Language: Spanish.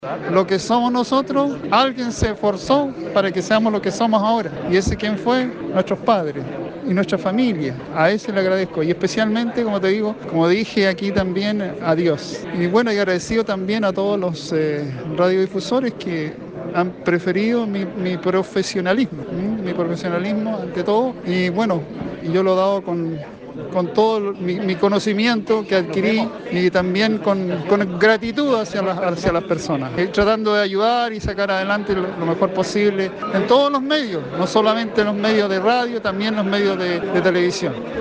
Lo que somos nosotros, alguien se esforzó para que seamos lo que somos ahora. ¿Y ese quién fue? Nuestros padres y nuestra familia. A ese le agradezco. Y especialmente, como te digo, como dije aquí también, a Dios. Y bueno, y agradecido también a todos los radiodifusores que han preferido mi profesionalismo, mi profesionalismo ante todo. Y bueno, yo lo he dado con todo mi conocimiento que adquirí y también con gratitud hacia las personas, tratando de ayudar y sacar adelante lo mejor posible en todos los medios, no solamente en los medios de radio, también en los medios de televisión.